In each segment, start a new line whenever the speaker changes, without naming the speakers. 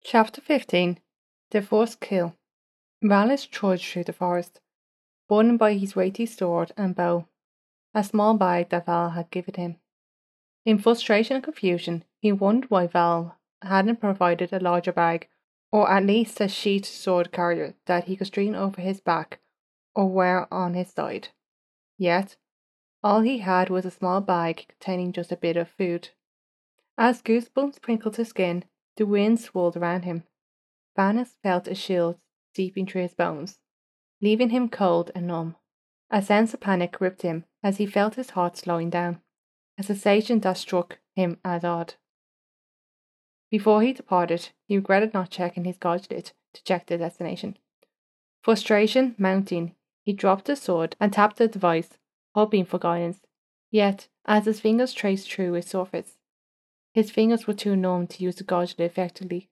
Chapter 15. The First Kill. Valis trudged through the forest, burdened by his weighty sword and bow, a small bag that Val had given him. In frustration and confusion, he wondered why Val hadn't provided a larger bag, or at least a sheathed sword carrier that he could string over his back or wear on his side. Yet, all he had was a small bag containing just a bit of food. As goosebumps sprinkled his skin, the wind swirled around him. Vanis felt a chill seeping through his bones, leaving him cold and numb. A sense of panic gripped him as he felt his heart slowing down, a sensation that struck him as odd. Before he departed, he regretted not checking his gadget to check the destination. Frustration mounting, he dropped the sword and tapped the device, hoping for guidance. Yet, as his fingers traced through its surface, his fingers were too numb to use the gadget effectively,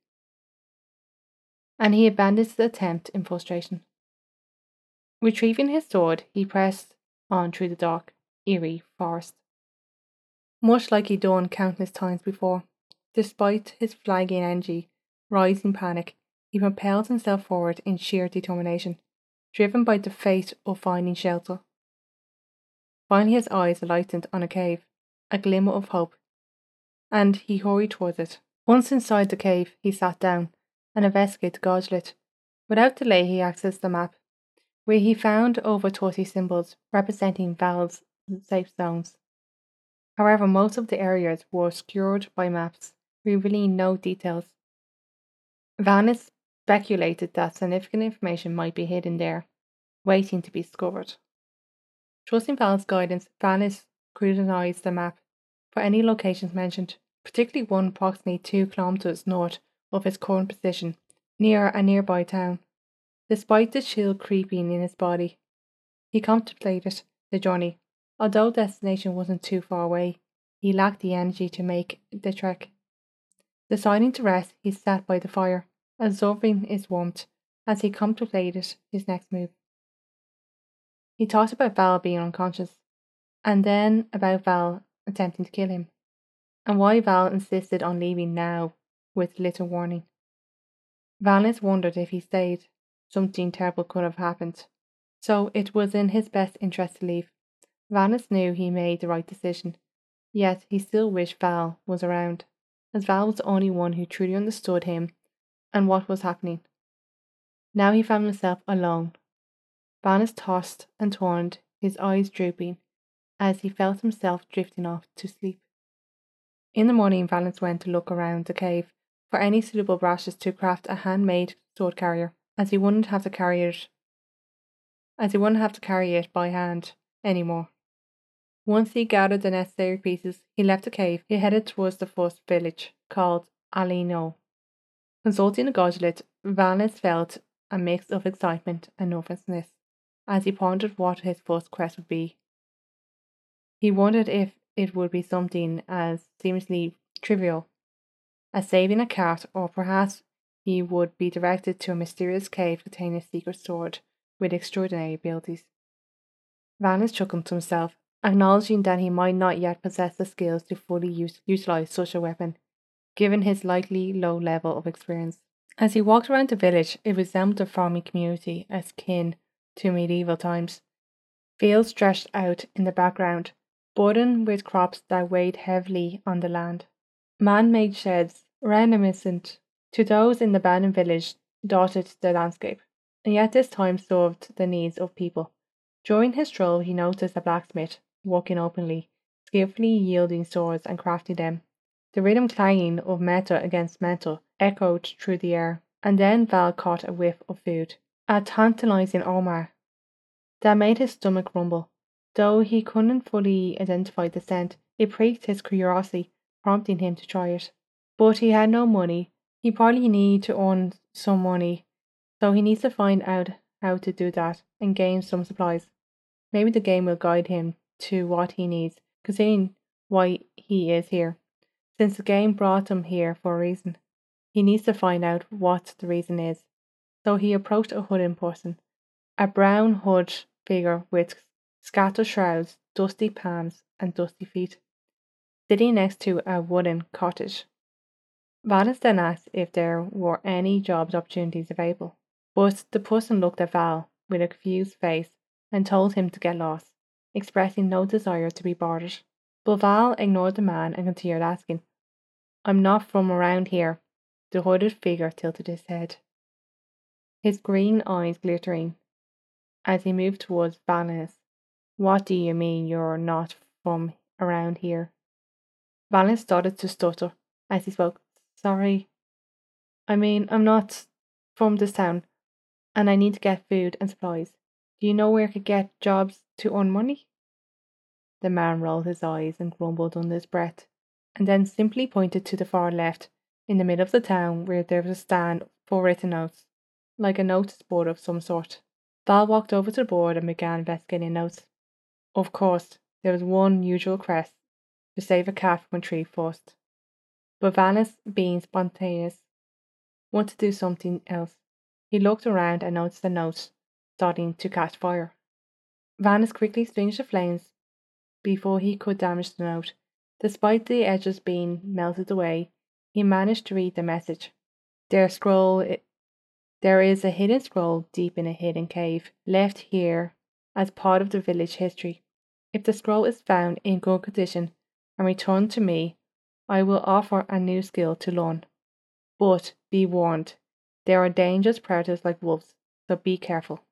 and he abandoned the attempt in frustration. Retrieving his sword, he pressed on through the dark, eerie forest. Much like he'd done countless times before, despite his flagging energy, rising panic, he propelled himself forward in sheer determination, driven by the fate of finding shelter. Finally his eyes lightened on a cave, a glimmer of hope, and he hurried towards it. Once inside the cave, he sat down and investigated the gadget. Without delay, he accessed the map, where he found over 30 symbols representing Val's safe zones. However, most of the areas were obscured by maps, revealing no details. Vanis speculated that significant information might be hidden there, waiting to be discovered. Trusting Val's guidance, Vanis scrutinized the map for any locations mentioned, particularly one approximately 2 kilometers north of his current position, near a nearby town. Despite the chill creeping in his body, he contemplated the journey. Although the destination wasn't too far away, he lacked the energy to make the trek. Deciding to rest, he sat by the fire, absorbing its warmth as he contemplated his next move. He thought about Val being unconscious, and then about Val attempting to kill him, and why Val insisted on leaving now with little warning. Valis wondered if he stayed, something terrible could have happened, so it was in his best interest to leave. Valis knew he made the right decision, yet he still wished Val was around, as Val was the only one who truly understood him and what was happening. Now he found himself alone. Valis tossed and turned, his eyes drooping, as he felt himself drifting off to sleep. In the morning, Valis went to look around the cave for any suitable brushes to craft a handmade sword carrier, as he wouldn't have to carry it by hand anymore. Once he gathered the necessary pieces, he left the cave. He headed towards the first village, called Alino. Consulting the gadget, Valis felt a mix of excitement and nervousness as he pondered what his first quest would be. He wondered if it would be something as seemingly trivial as saving a cat, or perhaps he would be directed to a mysterious cave containing a secret sword with extraordinary abilities. Valis chuckled to himself, acknowledging that he might not yet possess the skills to fully utilize such a weapon, given his likely low level of experience. As he walked around the village, it resembled a farming community akin to medieval times. Fields stretched out in the background, burdened with crops that weighed heavily on the land. Man-made sheds, reminiscent to those in the abandoned village, dotted the landscape, and yet this time served the needs of people. During his stroll, he noticed a blacksmith working openly, skillfully yielding swords and crafting them. The rhythm clanging of metal against metal echoed through the air, and then Val caught a whiff of food, a tantalizing aroma that made his stomach rumble. Though he couldn't fully identify the scent, it pricked his curiosity, prompting him to try it. But he had no money. He probably need to earn some money, so he needs to find out how to do that and gain some supplies. Maybe the game will guide him to what he needs, considering why he is here. Since the game brought him here for a reason, he needs to find out what the reason is. So he approached a hooded person, a brown hood figure with scattered shrouds, dusty palms, and dusty feet, sitting next to a wooden cottage. Valens then asked if there were any job opportunities available, but the person looked at Val with a confused face and told him to get lost, expressing no desire to be bothered. But Val ignored the man and continued asking, "I'm not from around here." The hooded figure tilted his head, his green eyes glittering as he moved towards Valens. "What do you mean you're not from around here?" Valens started to stutter as he spoke. "Sorry, I mean, I'm not from this town, and I need to get food and supplies. Do you know where I could get jobs to earn money?" The man rolled his eyes and grumbled under his breath, and then simply pointed to the far left, in the middle of the town, where there was a stand for written notes, like a notice board of some sort. Val walked over to the board and began investigating notes. Of course, there was one usual crest: to save a cat from a tree first. But Valens, being spontaneous, wanted to do something else. He looked around and noticed the note starting to catch fire. Valens quickly extinguished the flames before he could damage the note. Despite the edges being melted away, he managed to read the message. There is a hidden scroll deep in a hidden cave, left here as part of the village history. If the scroll is found in good condition and returned to me, I will offer a new skill to learn. But be warned, there are dangerous predators like wolves, so be careful.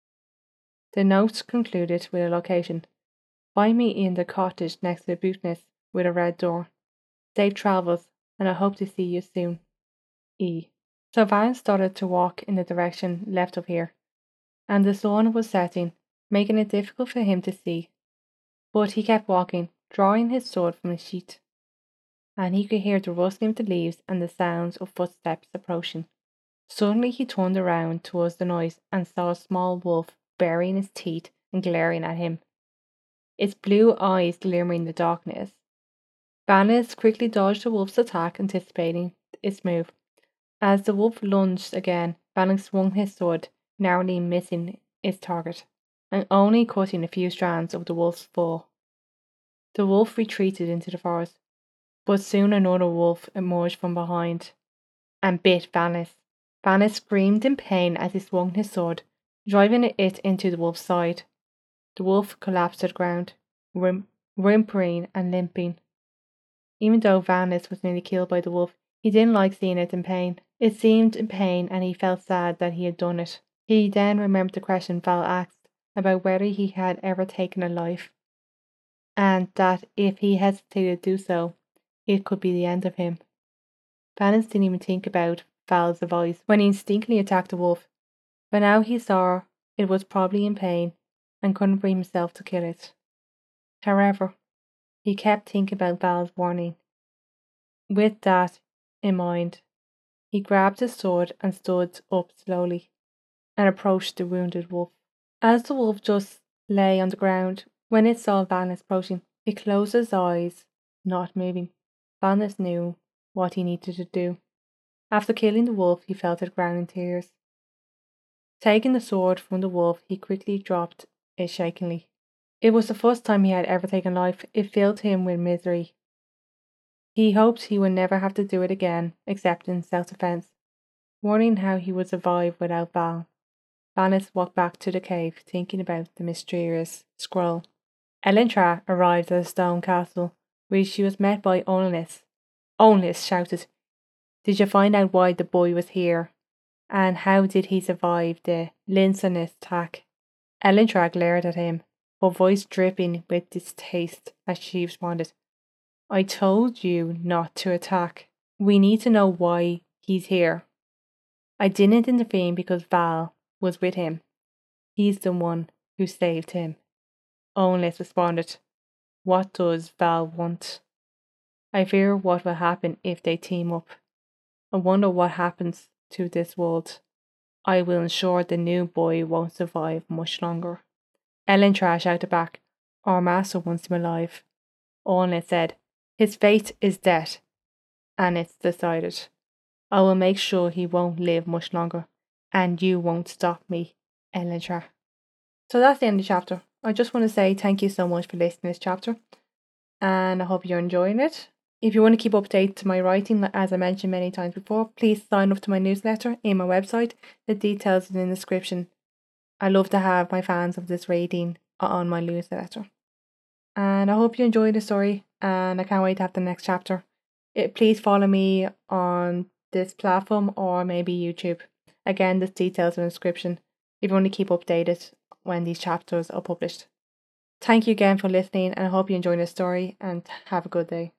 The note concluded with a location. Find me in the cottage next to the bootness with a red door. Safe travels, and I hope to see you soon. E. So Valens started to walk in the direction left of here, and the sun was setting, making it difficult for him to see. But he kept walking, drawing his sword from his sheath, and he could hear the rustling of the leaves and the sounds of footsteps approaching. Suddenly he turned around towards the noise and saw a small wolf baring its teeth and glaring at him, its blue eyes glimmering in the darkness. Valens quickly dodged the wolf's attack, anticipating its move. As the wolf lunged again, Valens swung his sword, narrowly missing its target, and only cutting a few strands of the wolf's fur. The wolf retreated into the forest, but soon another wolf emerged from behind and bit Valens. Valens screamed in pain as he swung his sword, driving it into the wolf's side. The wolf collapsed to the ground, whimpering and limping. Even though Valens was nearly killed by the wolf, he didn't like seeing it in pain. It seemed in pain, and he felt sad that he had done it. He then remembered the question Val asked about whether he had ever taken a life, and that if he hesitated to do so, it could be the end of him. Valens didn't even think about Val's advice when he instinctively attacked the wolf, but now he saw it was probably in pain and couldn't bring himself to kill it. However, he kept thinking about Val's warning. With that in mind, he grabbed his sword and stood up slowly and approached the wounded wolf. As the wolf just lay on the ground, when it saw Valens approaching, it closed its eyes, not moving. Valens knew what he needed to do. After killing the wolf, he fell to the ground in tears. Taking the sword from the wolf, he quickly dropped it shakingly. It was the first time he had ever taken life. It filled him with misery. He hoped he would never have to do it again, except in self-defense, wondering how he would survive without Val. Valens walked back to the cave, thinking about the mysterious scroll. Elentra arrived at the stone castle, where she was met by Olnis. Olnis shouted, "Did you find out why the boy was here? And how did he survive the Linsonis attack?" Elentra glared at him, her voice dripping with distaste as she responded, "I told you not to attack. We need to know why he's here. I didn't intervene because Val was with him. He's the one who saved him." Olnis responded, "What does Val want? I fear what will happen if they team up. I wonder what happens to this world. I will ensure the new boy won't survive much longer." Elentra shouted back, "Our master wants him alive." Olnis said, "His fate is death, and it's decided. I will make sure he won't live much longer, and you won't stop me, Elentra." So that's the end of the chapter. I just want to say thank you so much for listening to this chapter, and I hope you're enjoying it. If you want to keep updated to my writing, as I mentioned many times before, please sign up to my newsletter in my website. The details are in the description. I love to have my fans of this reading on my newsletter. And I hope you enjoyed the story, and I can't wait to have the next chapter. Please follow me on this platform or maybe YouTube. Again, the details in the description if you want to keep updated when these chapters are published. Thank you again for listening, and I hope you enjoyed the story, and have a good day.